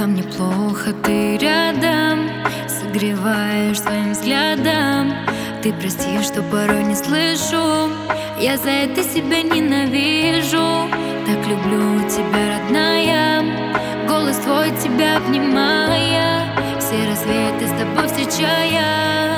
Когда мне плохо, ты рядом, согреваешь своим взглядом. Ты прости, что порой не слышу, я за это себя ненавижу. Так люблю тебя, родная, голос твой тебя обнимая, все рассветы с тобой встречая.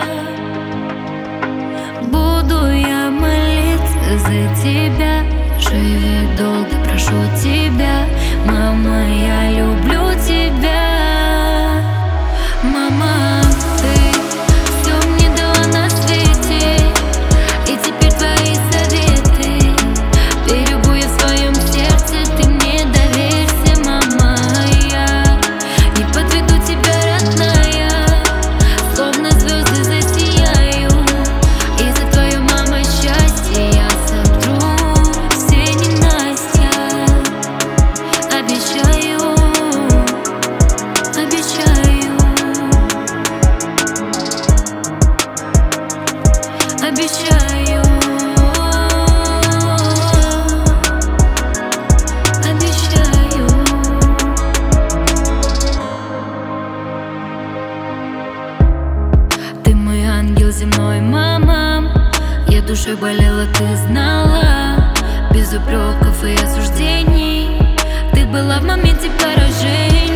Буду я молиться за тебя, живи долго, прошу тебя. Мама, я люблю тебя. Мама, ты все мне дала на свете, и теперь твои советы берегу я в своем сердце. Ты мне доверься, мама, я не подведу тебя, родная, словно звезды засияю, и за твое, мама, счастье я сотру все ненастья. Обещаю, обещаю, обещаю, обещаю. Ты мой ангел земной, мама, я душой болела, ты знала, без упреков и осуждений. Ты была в моменте поражения.